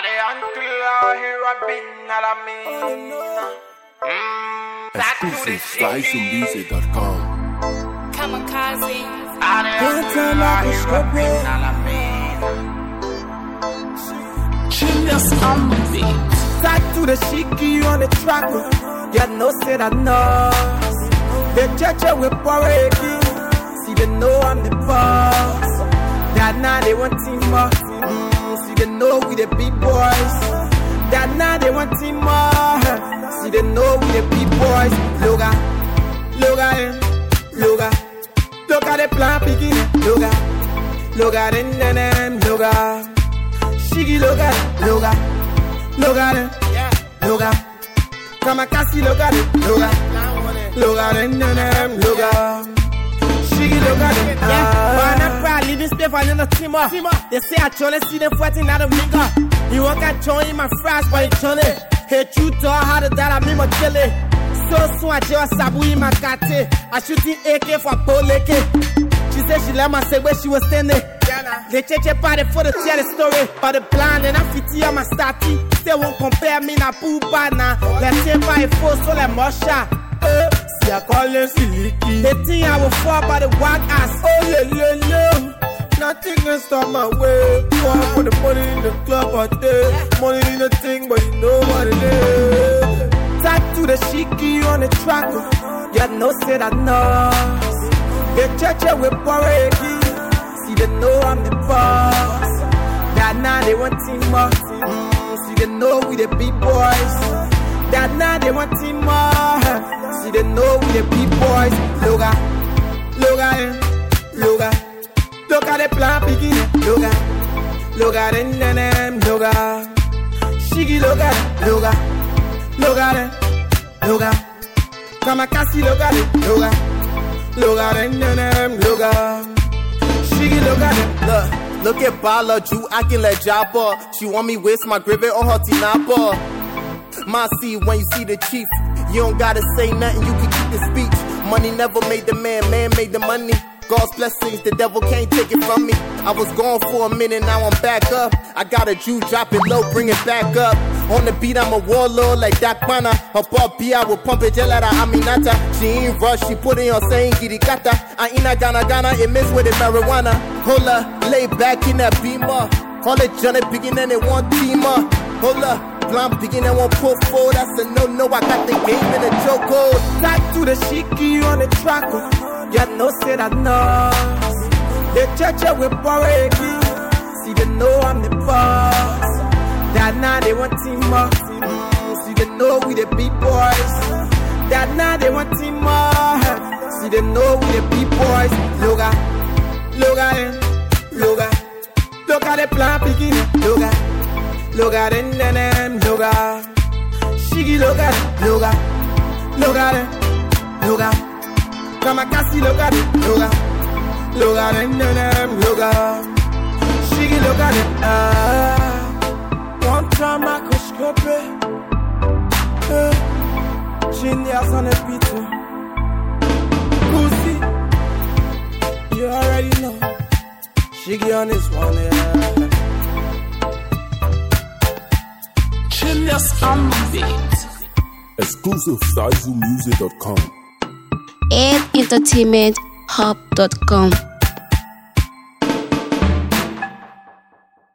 Exclusive SkySumusic.com. Kamikaze. Genius on the beat. Tied to the shiki on the track. Yeah, no say that no. The church with Boreki. See they know I'm the boss. That now they want team more. See they know we the big boys. That now they want team more. See they know we the big boys. Look at the plan beginning. Look at it, look at Shiggy, look at it, Kamikaze, look at it, look at it, Shiggy, look at it. Man, I'm proud, leaving space for another team up. They say I try to see them fighting out of Minga. You won't get join my friends, but it's on it. Hey, you thought how to that I mean my chili. So I just sabu in my cat. I shooting AK for Poleke. She said she let my say where she was standing. They change a party for the tell the story. But the plan and I fit here my starting. They won't compare me na poopa na. Let's say by force so let Mosha. See I call them silky. They think I will fall by the wild ass. Oh yeah. Nothing can stop my way. Go out for the money in the club out there. Money in the thing, but you know what it is. Tied to the shiki on the track. Yeah, no say that no. The church with Boreki. See they know I'm the boss. That now they want team more. See they know we the big boys. That now they want team more. See they know we the big boys. Look at the plan beginning. Look at it, Shiggy, look at it, Kamikaze, look at it, Shiggy, look at it. Look at Bala, Drew acting like Jabba. She want me waste my grip on her tinapa. My see when you see the chief. You don't gotta say nothing, you can keep the speech. Money never made the man made the money. God's blessings, the devil can't take it from me. I was gone for a minute, now I'm back up. I got a Jew, drop it low, bring it back up. On the beat, I'm a warlord like Dak Pana. Her pop B, I will pump it, gelada, Aminata. She ain't rush, she put it on saying Girikata. I ain't Ghana, it miss with it marijuana. Hola, lay back in that beamer. Call it Johnny, begin and it one teamer. Hola, plan begin and one pull forward. That's a no, I got the game in a chokehold. Tied to the shiki on the track. Yeah, no say that no. The church with Boreki. See they know I'm the boss. That now they want team more. See they know we the big boys. That now they want team more. See they know we the big boys. Look at the plan beginning. Look at it, Shiggy, look at it, Kamikaze, look at it, Shiggy, look at it. One time microscope, Genius on the beat. Pussy, you already know. Shiggy on this one, yeah. Genius on the beat. Exclusive SkySumusic.com. entertainmenthub.com